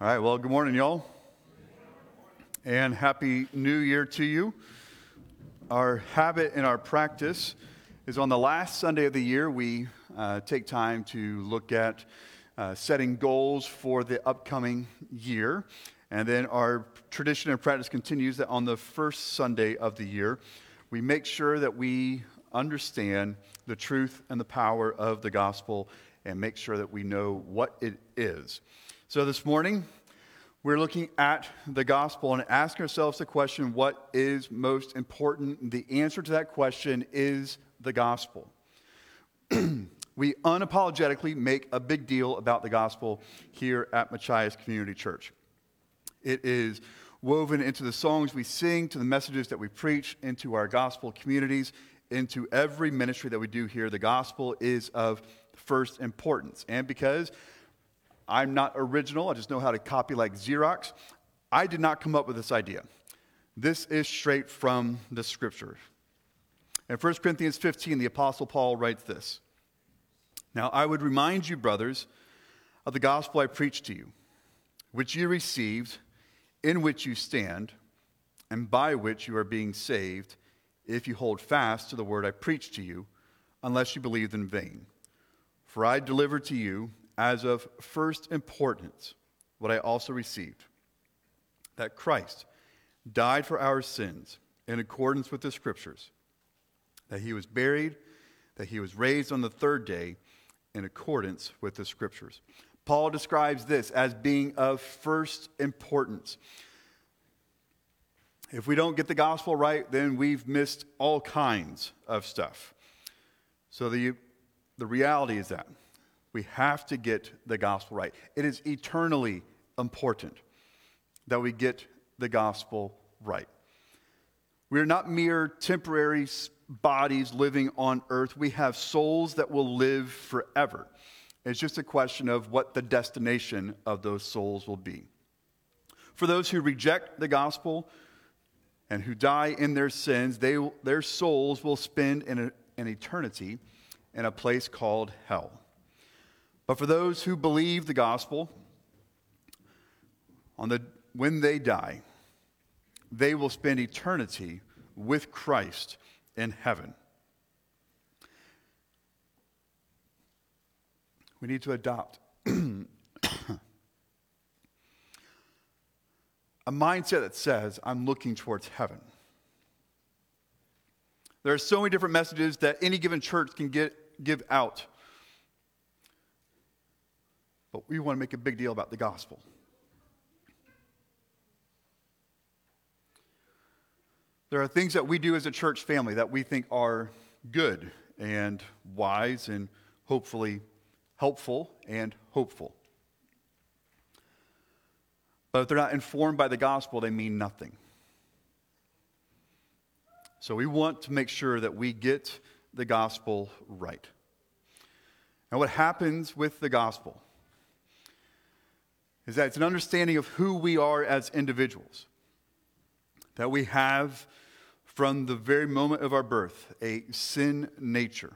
All right, well, good morning, y'all, and Happy New Year to you. Our habit and our practice is on the last Sunday of the year, we take time to look at setting goals for the upcoming year. And then our tradition and practice continues that on the first Sunday of the year, we make sure that we understand the truth and the power of the gospel and make sure that we know what it is. So this morning, we're looking at the gospel and asking ourselves the question, what is most important? The answer to that question is the gospel. We unapologetically make a big deal about the gospel here at Machias Community Church. It is woven into the songs we sing, to the messages that we preach, into our gospel communities, into every ministry that we do here. The gospel is of first importance. And because I'm not original, I just know how to copy like Xerox, I did not come up with this idea. This is straight from the scriptures. In 1 Corinthians 15, the Apostle Paul writes this: "Now I would remind you, brothers, of the gospel I preached to you, which you received, in which you stand, and by which you are being saved, if you hold fast to the word I preached to you, unless you believed in vain. For I delivered to you as of first importance what I also received, that Christ died for our sins in accordance with the scriptures, that he was buried, that he was raised on the third day in accordance with the scriptures." Paul describes this as being of first importance. If we don't get the gospel right, then we've missed all kinds of stuff. So the reality is that we have to get the gospel right. It is eternally important that we get the gospel right. We are not mere temporary bodies living on earth. We have souls that will live forever. It's just a question of what the destination of those souls will be. For those who reject the gospel and who die in their sins, their souls will spend an eternity in a place called hell. But for those who believe the gospel, when they die, they will spend eternity with Christ in heaven. We need to adopt a mindset that says, I'm looking towards heaven. There are so many different messages that any given church can give out. But we want to make a big deal about the gospel. There are things that we do as a church family that we think are good and wise and hopefully helpful and hopeful. But if they're not informed by the gospel, they mean nothing. So we want to make sure that we get the gospel right. And what happens with the gospel is that it's an understanding of who we are as individuals. That we have, from the very moment of our birth, a sin nature.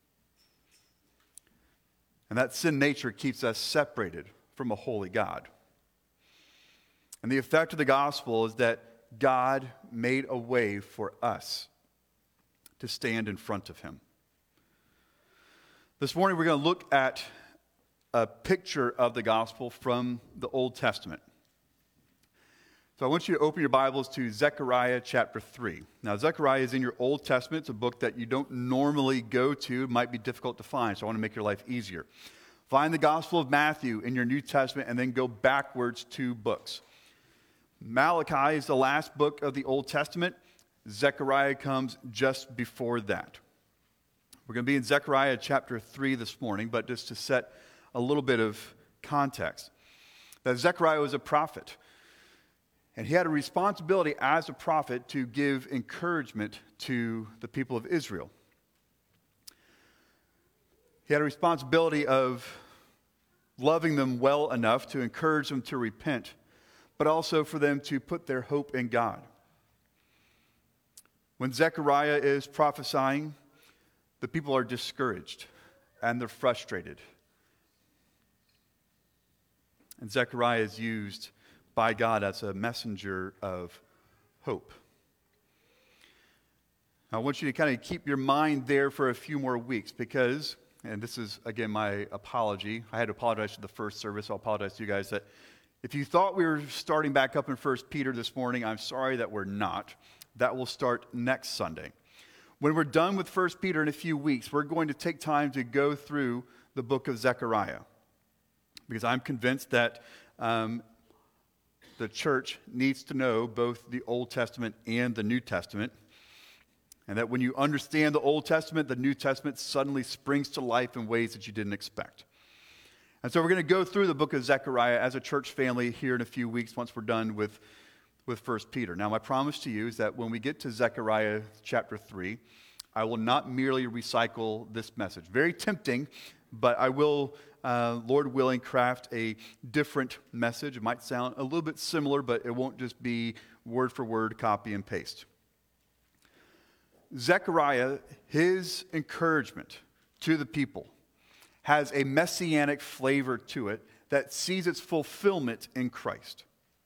And that sin nature keeps us separated from a holy God. And the effect of the gospel is that God made a way for us to stand in front of him. This morning we're going to look at a picture of the gospel from the Old Testament. So I want you to open your Bibles to Zechariah chapter 3. Now, Zechariah is in your Old Testament. It's a book that you don't normally go to. It might be difficult to find, so I want to make your life easier. Find the Gospel of Matthew in your New Testament and then go backwards 2 books. Malachi is the last book of the Old Testament. Zechariah comes just before that. We're going to be in Zechariah chapter 3 this morning, but just to set a little bit of context. That Zechariah was a prophet. And he had a responsibility as a prophet to give encouragement to the people of Israel. He had a responsibility of loving them well enough to encourage them to repent, but also for them to put their hope in God. When Zechariah is prophesying, the people are discouraged and they're frustrated. And Zechariah is used by God as a messenger of hope. I want you to kind of keep your mind there for a few more weeks because, and this is, again, my apology. I had to apologize for the first service, so I'll apologize to you guys that if you thought we were starting back up in 1 Peter this morning, I'm sorry that we're not. That will start next Sunday. When we're done with 1 Peter in a few weeks, we're going to take time to go through the book of Zechariah because I'm convinced that the church needs to know both the Old Testament and the New Testament, and that when you understand the Old Testament, the New Testament suddenly springs to life in ways that you didn't expect. And so we're going to go through the book of Zechariah as a church family here in a few weeks once we're done with 1 Peter. Now, my promise to you is that when we get to Zechariah chapter 3, I will not merely recycle this message. Very tempting, but I will, Lord willing, craft a different message. It might sound a little bit similar, but it won't just be word for word, copy and paste. Zechariah, his encouragement to the people, has a messianic flavor to it that sees its fulfillment in Christ.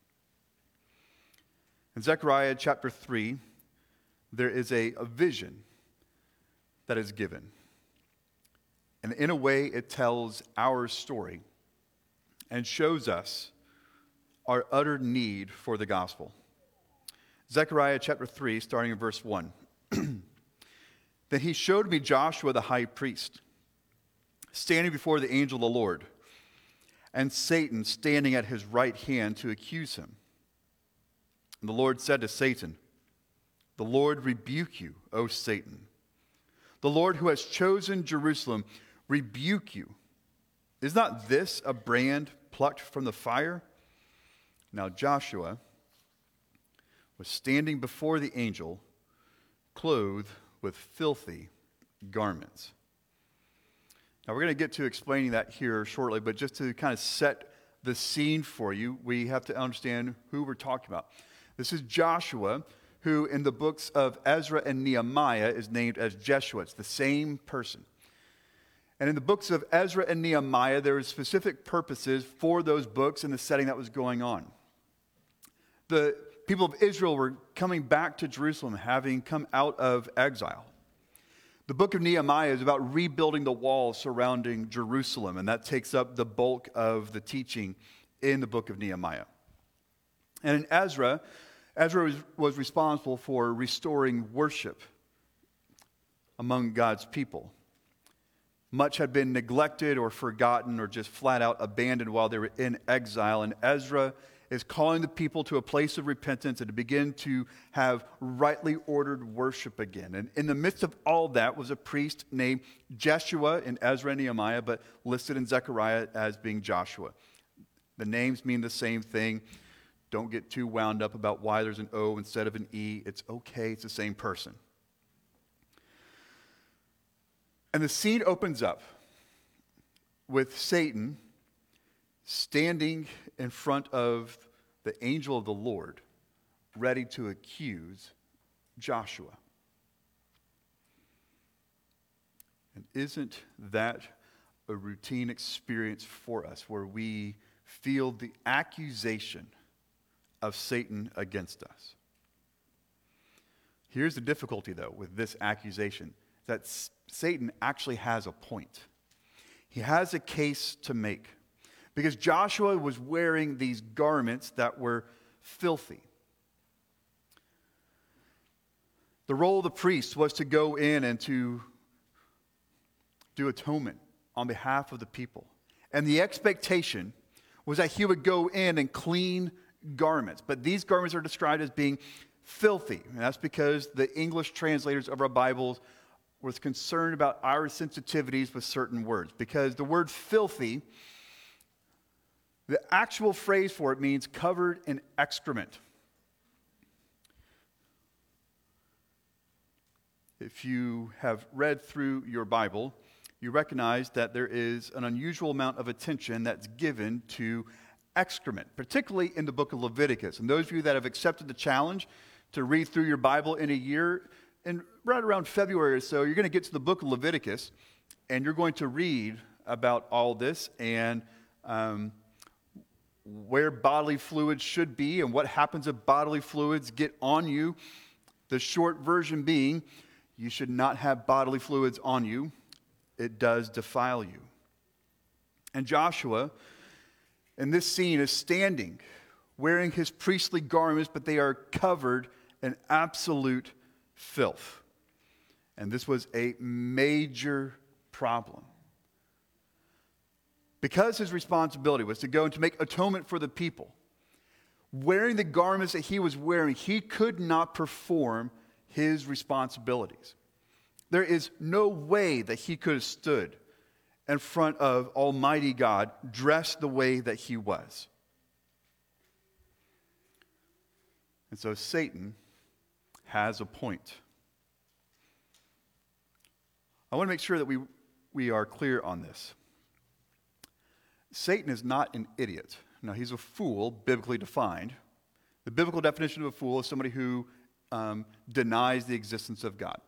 In Zechariah chapter 3, there is a vision that is given. And in a way, it tells our story and shows us our utter need for the gospel. Zechariah chapter 3, starting in verse 1. Then he showed me Joshua the high priest, standing before the angel of the Lord, and Satan standing at his right hand to accuse him. And the Lord said to Satan, "The Lord rebuke you, O Satan. The Lord who has chosen Jerusalem rebuke you. Is not this a brand plucked from the fire?" Now Joshua was standing before the angel, clothed with filthy garments. Now, we're going to get to explaining that here shortly, but just to kind of set the scene for you, we have to understand who we're talking about. This is Joshua, who in the books of Ezra and Nehemiah is named as Jeshua. It's the same person. And in the books of Ezra and Nehemiah, there are specific purposes for those books and the setting that was going on. The people of Israel were coming back to Jerusalem, having come out of exile. The book of Nehemiah is about rebuilding the walls surrounding Jerusalem, and that takes up the bulk of the teaching in the book of Nehemiah. And in Ezra was responsible for restoring worship among God's people. Much had been neglected or forgotten or just flat out abandoned while they were in exile, and Ezra is calling the people to a place of repentance and to begin to have rightly ordered worship again. And in the midst of all that was a priest named Jeshua in Ezra and Nehemiah, but listed in Zechariah as being Joshua. The names mean the same thing. Don't get too wound up about why there's an O instead of an E. It's okay, it's the same person. And the scene opens up with Satan standing in front of the angel of the Lord, ready to accuse Joshua. And isn't that a routine experience for us where we feel the accusation of Satan against us? Here's the difficulty, though, with this accusation, that Satan actually has a point. He has a case to make. Because Joshua was wearing these garments that were filthy. The role of the priest was to go in and to do atonement on behalf of the people. And the expectation was that he would go in and clean garments. But these garments are described as being filthy. And that's because the English translators of our Bibles was concerned about our sensitivities with certain words. Because the word filthy, the actual phrase for it means covered in excrement. If you have read through your Bible, you recognize that there is an unusual amount of attention that's given to excrement, particularly in the book of Leviticus. And those of you that have accepted the challenge to read through your Bible in a year, and right around February or so, you're going to get to the book of Leviticus, and you're going to read about all this and where bodily fluids should be and what happens if bodily fluids get on you. The short version being, you should not have bodily fluids on you. It does defile you. And Joshua, in this scene, is standing, wearing his priestly garments, but they are covered in absolute filth. And this was a major problem. Because his responsibility was to go and to make atonement for the people, wearing the garments that he was wearing, he could not perform his responsibilities. There is no way that he could have stood in front of Almighty God dressed the way that he was. And so Satan has a point. I want to make sure that we are clear on this. Satan is not an idiot. Now, he's a fool, biblically defined. The biblical definition of a fool is somebody who denies the existence of God.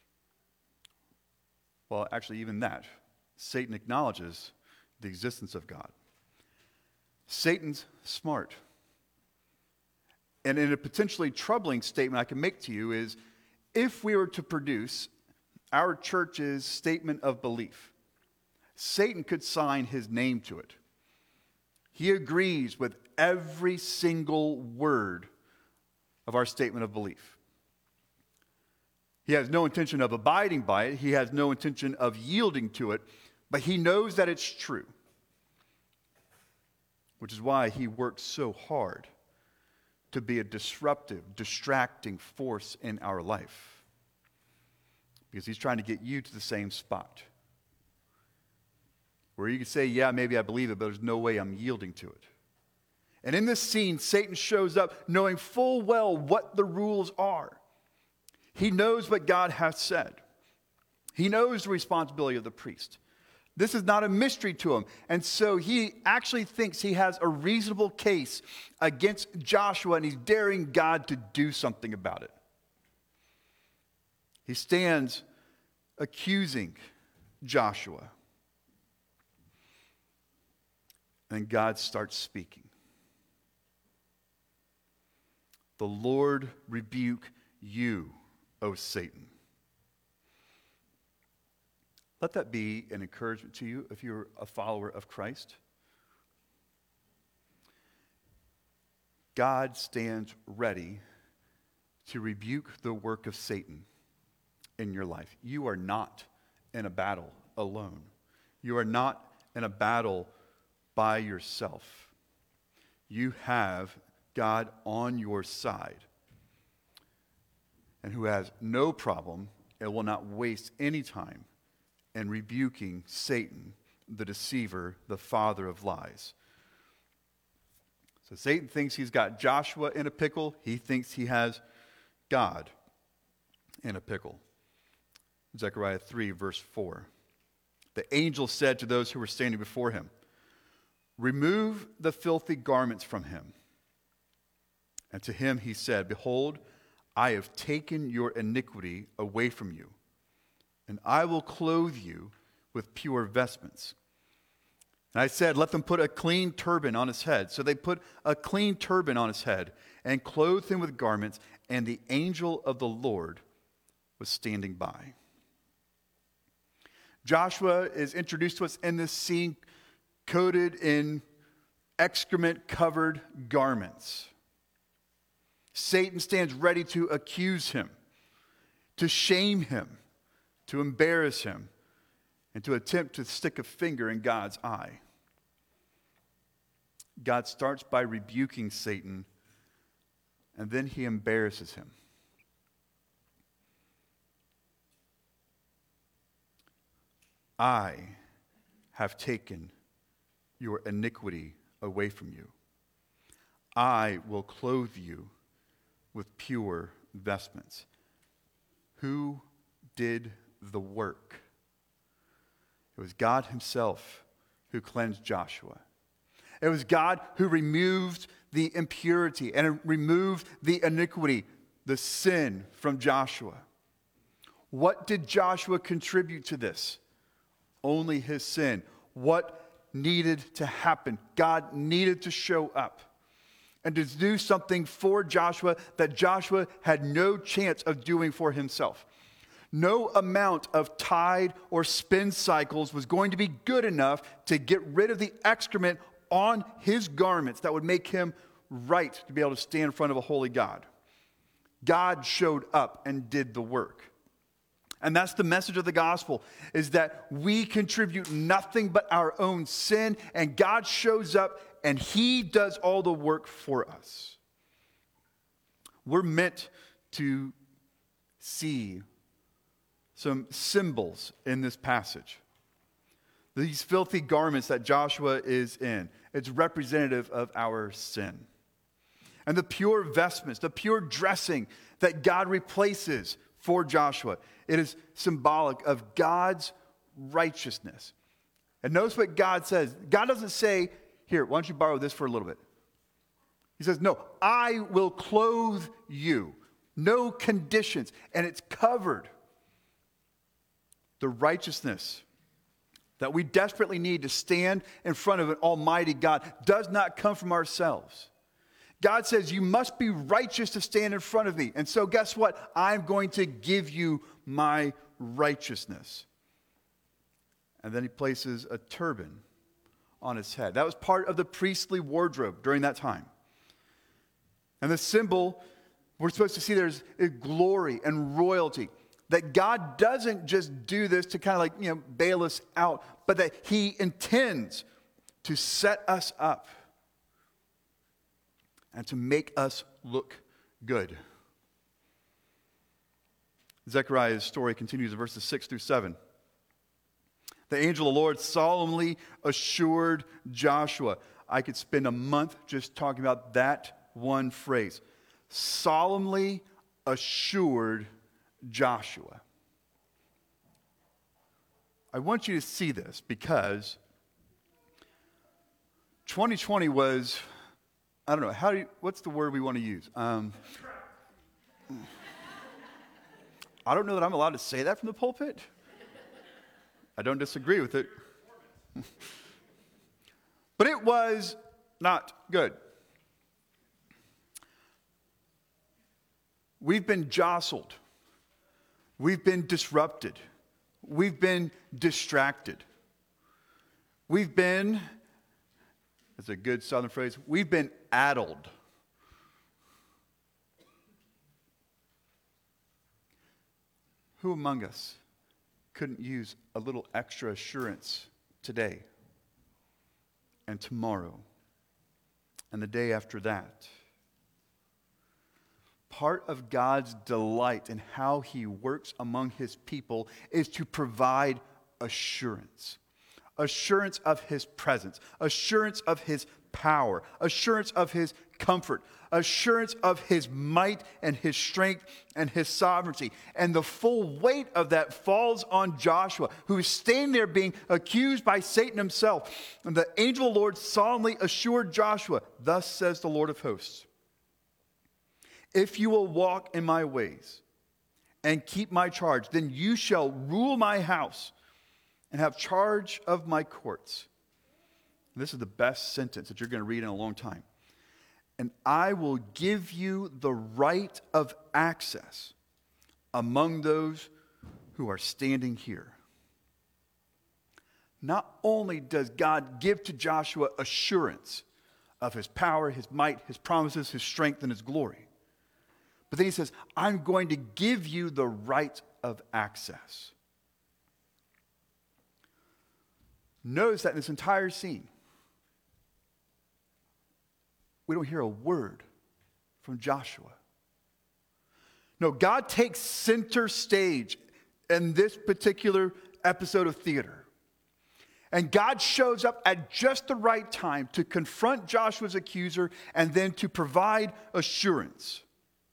Well, actually, even that, Satan acknowledges the existence of God. Satan's smart. And in a potentially troubling statement I can make to you is, if we were to produce our church's statement of belief, Satan could sign his name to it. He agrees with every single word of our statement of belief. He has no intention of abiding by it. He has no intention of yielding to it, but he knows that it's true, which is why he works so hard to be a disruptive, distracting force in our life, because he's trying to get you to the same spot where you can say, yeah, maybe I believe it, but there's no way I'm yielding to it. And in this scene, Satan shows up knowing full well what the rules are. He knows what God has said. He knows the responsibility of the priest. This is not a mystery to him. And so he actually thinks he has a reasonable case against Joshua, and he's daring God to do something about it. He stands accusing Joshua. And God starts speaking. The Lord rebuke you, O Satan. Let that be an encouragement to you if you're a follower of Christ. God stands ready to rebuke the work of Satan in your life. You are not in a battle alone. You are not in a battle by yourself. You have God on your side, and who has no problem and will not waste any time in rebuking Satan, the deceiver, the father of lies. So Satan thinks he's got Joshua in a pickle. He thinks he has God in a pickle. Zechariah 3, verse 4. The angel said to those who were standing before him, "Remove the filthy garments from him." And to him he said, "Behold, I have taken your iniquity away from you, and I will clothe you with pure vestments." And I said, "Let them put a clean turban on his head." So they put a clean turban on his head and clothed him with garments, and the angel of the Lord was standing by. Joshua is introduced to us in this scene coated in excrement-covered garments. Satan stands ready to accuse him, to shame him, to embarrass him, and to attempt to stick a finger in God's eye. God starts by rebuking Satan, and then he embarrasses him. I have taken your iniquity away from you. I will clothe you with pure vestments. Who did the work? It was God himself who cleansed Joshua. It was God who removed the impurity and removed the iniquity, the sin from Joshua. What did Joshua contribute to this? Only his sin. What needed to happen. God needed to show up and to do something for Joshua that Joshua had no chance of doing for himself. No amount of tide or spin cycles was going to be good enough to get rid of the excrement on his garments that would make him right to be able to stand in front of a holy God. God showed up and did the work. And that's the message of the gospel, is that we contribute nothing but our own sin, and God shows up and he does all the work for us. We're meant to see some symbols in this passage. These filthy garments that Joshua is in, it's representative of our sin. And the pure vestments, the pure dressing that God replaces for Joshua, it is symbolic of God's righteousness. And notice what God says. God doesn't say, here, why don't you borrow this for a little bit? He says, no, I will clothe you. No conditions. And it's covered. The righteousness that we desperately need to stand in front of an almighty God does not come from ourselves. God says, you must be righteous to stand in front of me. And so guess what? I'm going to give you my righteousness. And then he places a turban on his head. That was part of the priestly wardrobe during that time. And the symbol, we're supposed to see there's glory and royalty. That God doesn't just do this to kind of bail us out, but that he intends to set us up and to make us look good. Zechariah's story continues in verses 6 through 7. The angel of the Lord solemnly assured Joshua. I could spend a month just talking about that one phrase. Solemnly assured Joshua. I want you to see this because 2020 was, I don't know, what's the word we want to use? I don't know that I'm allowed to say that from the pulpit. I don't disagree with it. But it was not good. We've been jostled. We've been disrupted. We've been distracted. We've been, that's a good southern phrase, we've been addled. Who among us couldn't use a little extra assurance today and tomorrow and the day after that? Part of God's delight in how he works among his people is to provide assurance. Assurance of his presence, assurance of his power, assurance of his comfort, assurance of his might and his strength and his sovereignty. And the full weight of that falls on Joshua, who is standing there being accused by Satan himself. And the angel of the Lord solemnly assured Joshua, thus says the Lord of hosts, if you will walk in my ways and keep my charge, then you shall rule my house and have charge of my courts. And this is the best sentence that you're going to read in a long time. And I will give you the right of access among those who are standing here. Not only does God give to Joshua assurance of his power, his might, his promises, his strength, and his glory, but then he says, I'm going to give you the right of access. Notice that in this entire scene, we don't hear a word from Joshua. No, God takes center stage in this particular episode of theater. And God shows up at just the right time to confront Joshua's accuser and then to provide assurance.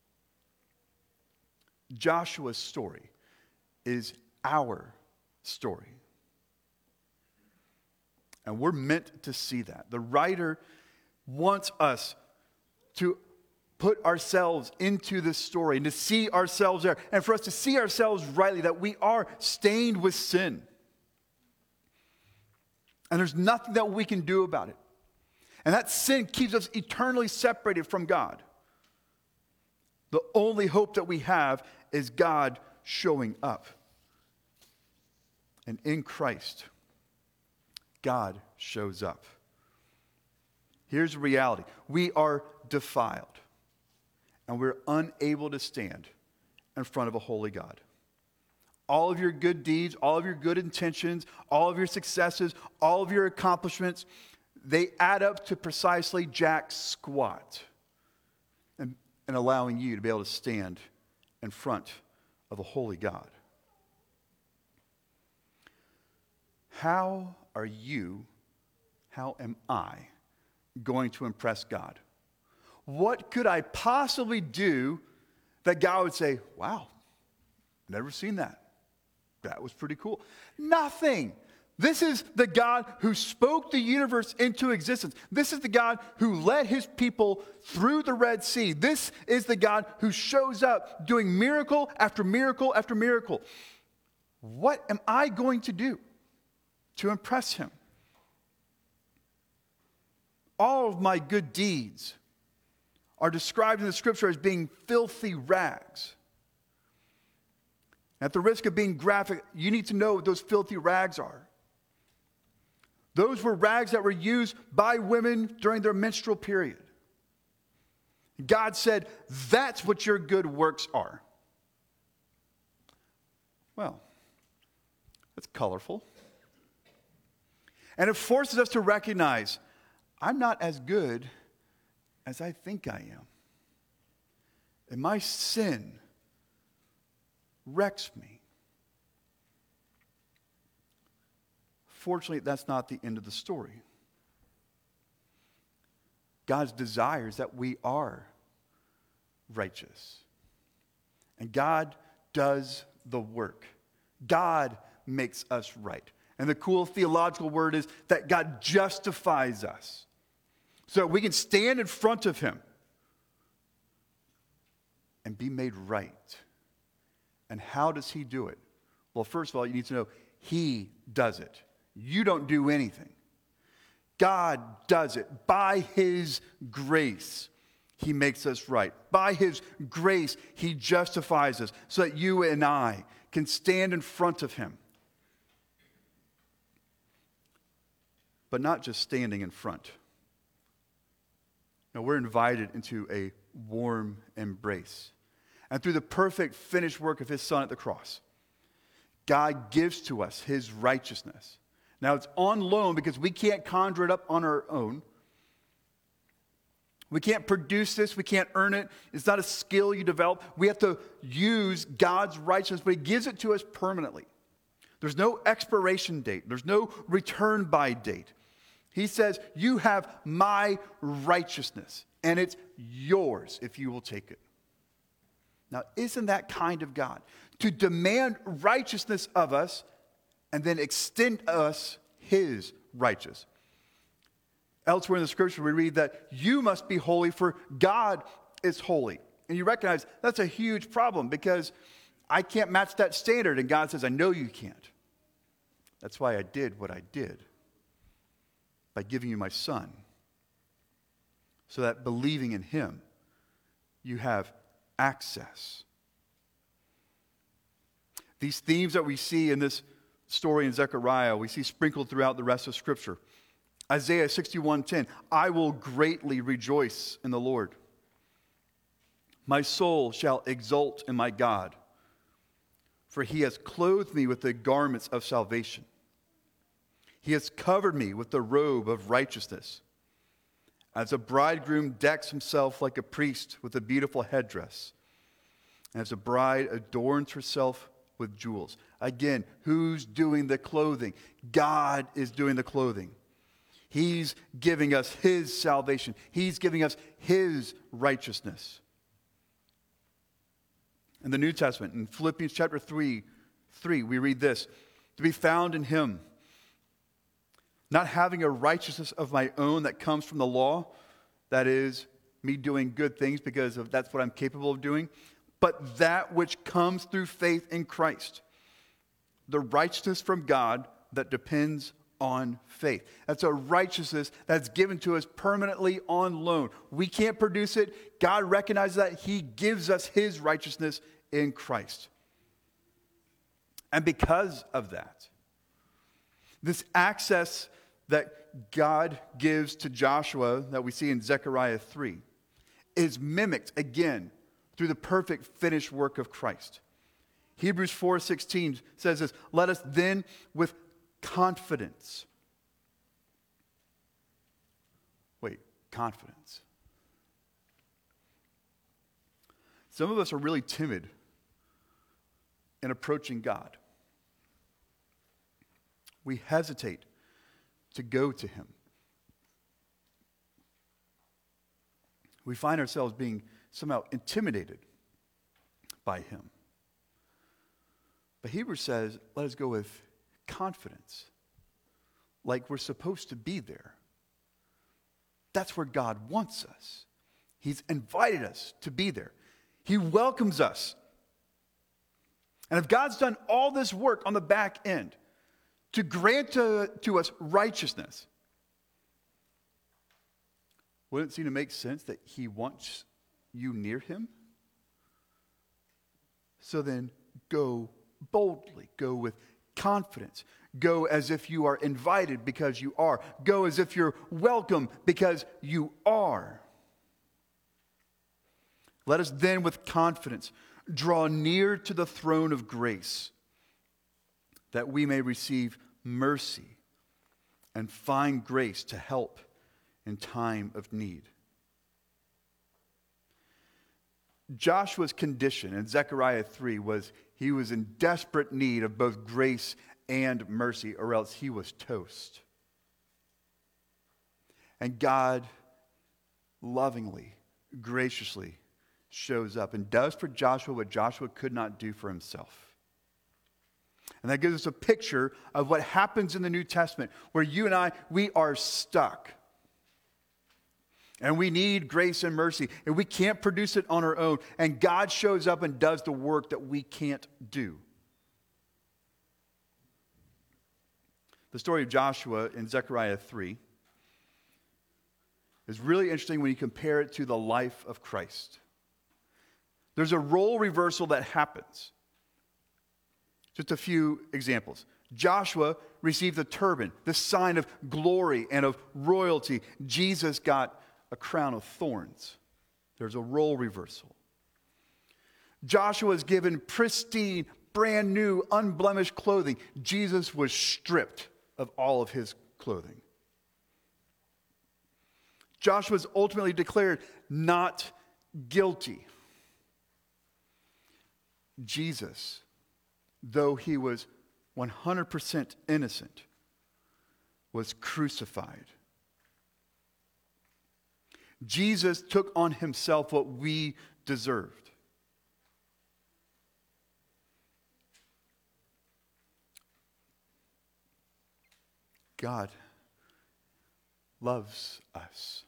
Joshua's story is our story. And we're meant to see that. The writer wants us to put ourselves into this story and to see ourselves there. And for us to see ourselves rightly, that we are stained with sin. And there's nothing that we can do about it. And that sin keeps us eternally separated from God. The only hope that we have is God showing up. And in Christ, God shows up. Here's the reality. We are defiled, and we're unable to stand in front of a holy God. All of your good deeds, all of your good intentions, all of your successes, all of your accomplishments, they add up to precisely jack squat and allowing you to be able to stand in front of a holy God. How am I going to impress God? What could I possibly do that God would say, wow, never seen that. That was pretty cool. Nothing. This is the God who spoke the universe into existence. This is the God who led his people through the Red Sea. This is the God who shows up doing miracle after miracle after miracle. What am I going to do to impress him? All of my good deeds are described in the scripture as being filthy rags. At the risk of being graphic, you need to know what those filthy rags are. Those were rags that were used by women during their menstrual period. God said, that's what your good works are. Well, that's colorful. And it forces us to recognize, I'm not as good as I think I am. And my sin wrecks me. Fortunately, that's not the end of the story. God's desire is that we are righteous. And God does the work. God makes us right. And the cool theological word is that God justifies us. So we can stand in front of him and be made right. And how does he do it? Well, first of all, you need to know he does it. You don't do anything. God does it. By his grace, he makes us right. By his grace, he justifies us so that you and I can stand in front of him. But not just standing in front. No, we're invited into a warm embrace. And through the perfect finished work of his son at the cross, God gives to us his righteousness. Now it's on loan because we can't conjure it up on our own. We can't produce this. We can't earn it. It's not a skill you develop. We have to use God's righteousness, but he gives it to us permanently. There's no expiration date. There's no return by date. He says, you have my righteousness, and it's yours if you will take it. Now, isn't that kind of God? To demand righteousness of us and then extend us his righteousness. Elsewhere in the scripture, we read that you must be holy, for God is holy. And you recognize that's a huge problem because I can't match that standard. And God says, I know you can't. That's why I did what I did by giving you my son, so that believing in him, you have access. These themes that we see in this story in Zechariah, we see sprinkled throughout the rest of Scripture. Isaiah 61:10, I will greatly rejoice in the Lord. My soul shall exult in my God, for he has clothed me with the garments of salvation. He has covered me with the robe of righteousness. As a bridegroom decks himself like a priest with a beautiful headdress, and as a bride adorns herself with jewels. Again, who's doing the clothing? God is doing the clothing. He's giving us his salvation. He's giving us his righteousness. In the New Testament, in Philippians chapter 3, we read this, to be found in him, not having a righteousness of my own that comes from the law, that is, me doing good things because that's what I'm capable of doing, but that which comes through faith in Christ, the righteousness from God that depends on faith. That's a righteousness that's given to us permanently on loan. We can't produce it. God recognizes that. He gives us his righteousness in Christ. And because of that, this access that God gives to Joshua that we see in Zechariah 3 is mimicked again through the perfect finished work of Christ. Hebrews 4:16 says this, let us then with confidence. Wait, confidence. Some of us are really timid in approaching God. We hesitate to go to him. We find ourselves being somehow intimidated by him. But Hebrews says, let us go with confidence, like we're supposed to be there. That's where God wants us. He's invited us to be there. He welcomes us. And if God's done all this work on the back end to grant to us righteousness, wouldn't it seem to make sense that he wants you near him? So then go boldly, go with confidence, go as if you are invited because you are, go as if you're welcome because you are. Let us then with confidence draw near to the throne of grace, that we may receive mercy and find grace to help in time of need. Joshua's condition in Zechariah 3 was he was in desperate need of both grace and mercy, or else he was toast. And God lovingly, graciously shows up and does for Joshua what Joshua could not do for himself. And that gives us a picture of what happens in the New Testament, where you and I, we are stuck. And we need grace and mercy, and we can't produce it on our own. And God shows up and does the work that we can't do. The story of Joshua in Zechariah 3 is really interesting when you compare it to the life of Christ. There's a role reversal that happens. Just a few examples. Joshua received the turban, the sign of glory and of royalty. Jesus got a crown of thorns. There's a role reversal. Joshua is given pristine, brand new, unblemished clothing. Jesus was stripped of all of his clothing. Joshua is ultimately declared not guilty. Jesus, though he was 100% innocent, was crucified. Jesus took on himself what we deserved. God loves us.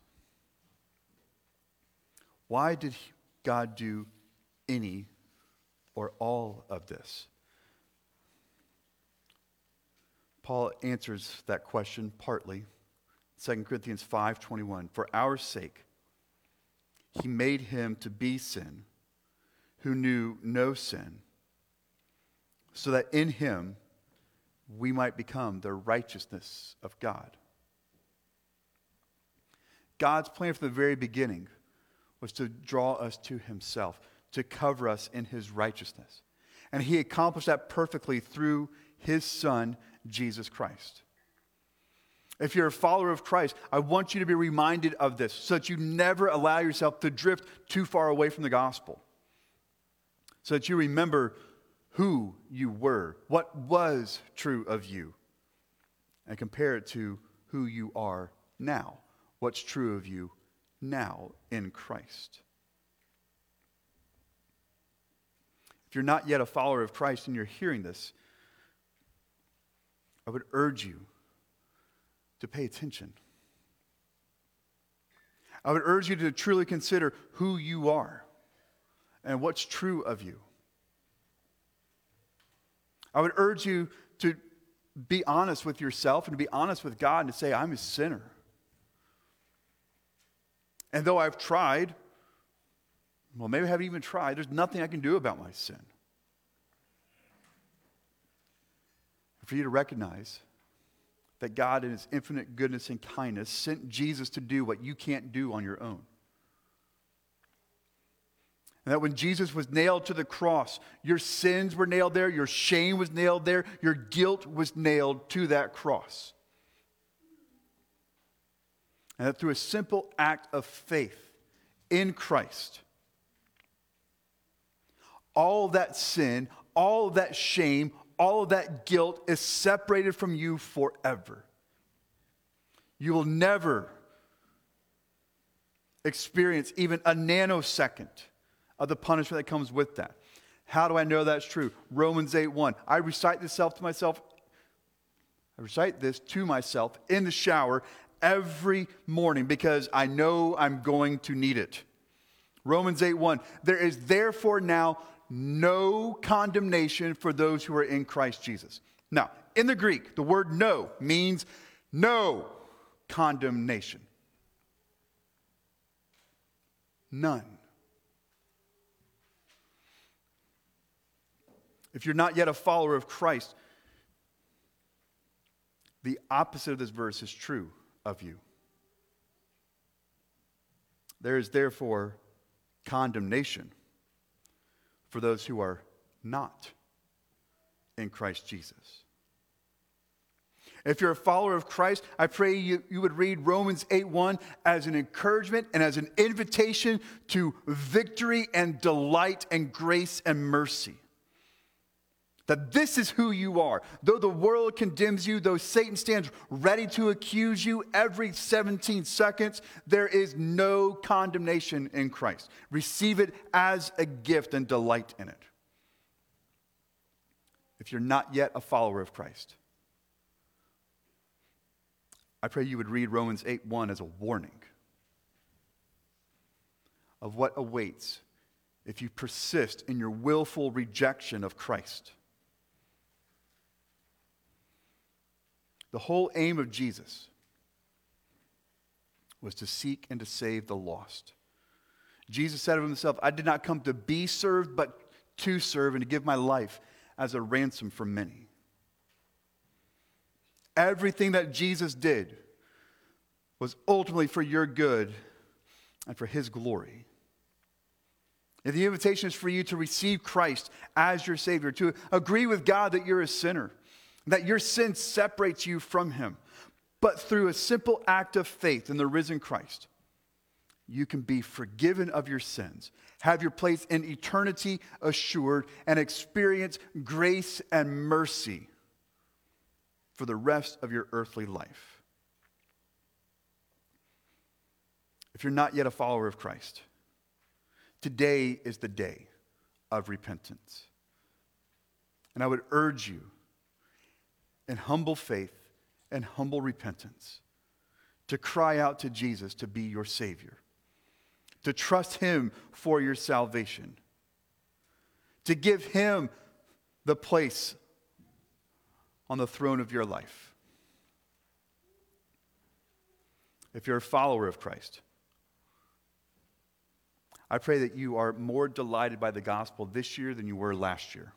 Why did God do any or all of this? Paul answers that question partly. 2 Corinthians 5:21, for our sake, he made him to be sin, who knew no sin, so that in him we might become the righteousness of God. God's plan from the very beginning was to draw us to himself, to cover us in his righteousness. And he accomplished that perfectly through his Son, Jesus Christ. If you're a follower of Christ, I want you to be reminded of this so that you never allow yourself to drift too far away from the gospel. So that you remember who you were, what was true of you, and compare it to who you are now, what's true of you now in Christ. If you're not yet a follower of Christ and you're hearing this, I would urge you to pay attention. I would urge you to truly consider who you are and what's true of you. I would urge you to be honest with yourself and to be honest with God and to say, I'm a sinner. And though I've tried, well, maybe I haven't even tried, there's nothing I can do about my sin. For you to recognize that God in his infinite goodness and kindness sent Jesus to do what you can't do on your own. And that when Jesus was nailed to the cross, your sins were nailed there, your shame was nailed there, your guilt was nailed to that cross. And that through a simple act of faith in Christ, all of that sin, all of that shame, all of that guilt is separated from you forever. You will never experience even a nanosecond of the punishment that comes with that. How do I know that's true? Romans 8:1. I recite this to myself in the shower every morning because I know I'm going to need it. Romans 8:1. There is therefore now no condemnation for those who are in Christ Jesus. Now, in the Greek, the word no means no condemnation. None. If you're not yet a follower of Christ, the opposite of this verse is true of you. There is therefore condemnation for those who are not in Christ Jesus. If you're a follower of Christ, I pray you would read Romans 8:1 as an encouragement and as an invitation to victory and delight and grace and mercy. That this is who you are. Though the world condemns you, though Satan stands ready to accuse you every 17 seconds, there is no condemnation in Christ. Receive it as a gift and delight in it. If you're not yet a follower of Christ, I pray you would read Romans 8:1 as a warning of what awaits if you persist in your willful rejection of Christ. The whole aim of Jesus was to seek and to save the lost. Jesus said of himself, I did not come to be served, but to serve and to give my life as a ransom for many. Everything that Jesus did was ultimately for your good and for his glory. And the invitation is for you to receive Christ as your Savior, to agree with God that you're a sinner, that your sin separates you from him. But through a simple act of faith in the risen Christ, you can be forgiven of your sins, have your place in eternity assured, and experience grace and mercy for the rest of your earthly life. If you're not yet a follower of Christ, today is the day of repentance. And I would urge you in humble faith and humble repentance to cry out to Jesus to be your Savior, to trust him for your salvation, to give him the place on the throne of your life. If you're a follower of Christ, I pray that you are more delighted by the gospel this year than you were last year.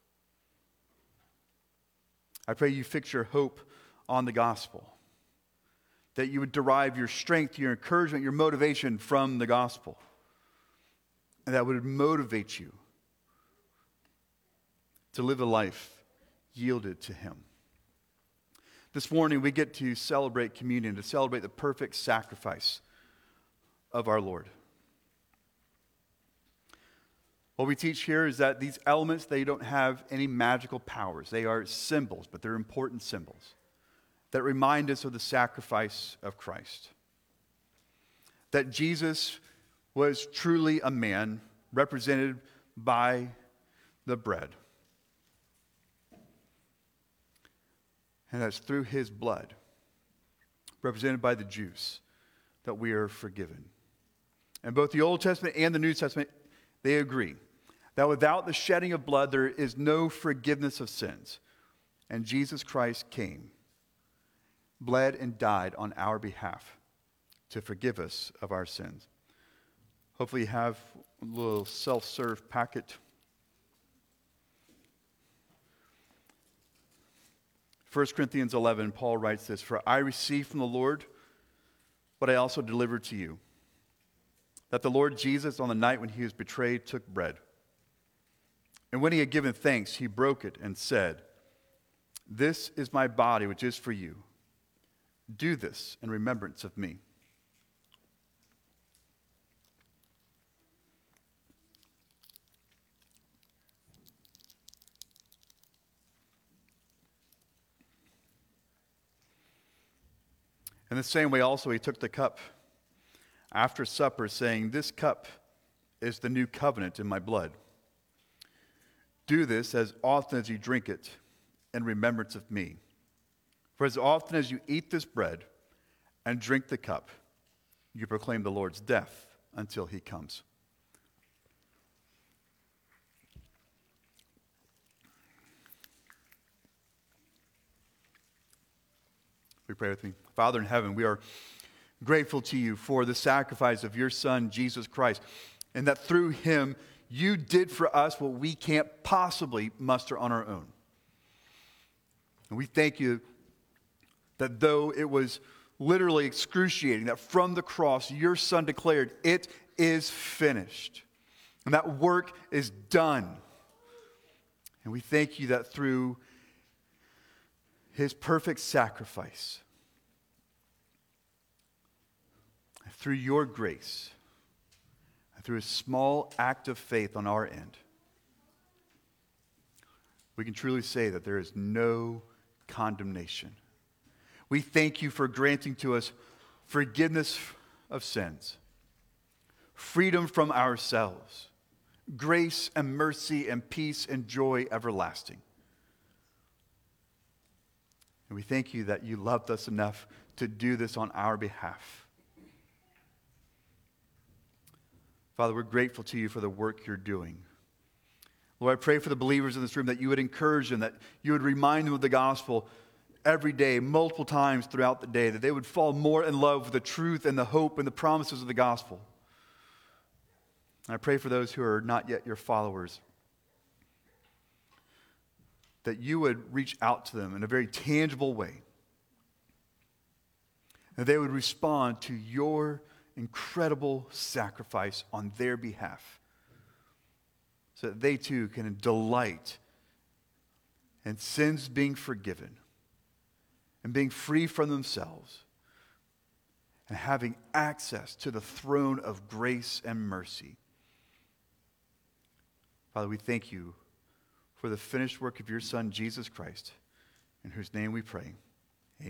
I pray you fix your hope on the gospel, that you would derive your strength, your encouragement, your motivation from the gospel, and that would motivate you to live a life yielded to him. This morning we get to celebrate communion, to celebrate the perfect sacrifice of our Lord. What we teach here is that these elements, they don't have any magical powers. They are symbols, but they're important symbols that remind us of the sacrifice of Christ. That Jesus was truly a man, represented by the bread. And that's through his blood, represented by the juice, that we are forgiven. And both the Old Testament and the New Testament, they agree that without the shedding of blood, there is no forgiveness of sins. and Jesus Christ came, bled and died on our behalf to forgive us of our sins. Hopefully you have a little self-serve packet. 1 Corinthians 11, Paul writes this, "For I received from the Lord what I also delivered to you, that the Lord Jesus, on the night when he was betrayed, took bread. And when he had given thanks, he broke it and said, 'This is my body, which is for you. Do this in remembrance of me.'" In the same way also he took the cup after supper, saying, "This cup is the new covenant in my blood. Do this as often as you drink it in remembrance of me. For as often as you eat this bread and drink the cup, you proclaim the Lord's death until he comes." We pray with me. Father in heaven, we are grateful to you for the sacrifice of your Son, Jesus Christ, and that through him you did for us what we can't possibly muster on our own. And we thank you that though it was literally excruciating, that from the cross your Son declared, "It is finished." And that work is done. And we thank you that through his perfect sacrifice, through your grace, and through a small act of faith on our end, we can truly say that there is no condemnation. We thank you for granting to us forgiveness of sins, freedom from ourselves, grace and mercy and peace and joy everlasting. And we thank you that you loved us enough to do this on our behalf. Father, we're grateful to you for the work you're doing. Lord, I pray for the believers in this room that you would encourage them, that you would remind them of the gospel every day, multiple times throughout the day, that they would fall more in love with the truth and the hope and the promises of the gospel. And I pray for those who are not yet your followers, that you would reach out to them in a very tangible way, and they would respond to your incredible sacrifice on their behalf, so that they too can delight in sins being forgiven and being free from themselves and having access to the throne of grace and mercy. Father, we thank you for the finished work of your Son, Jesus Christ, in whose name we pray.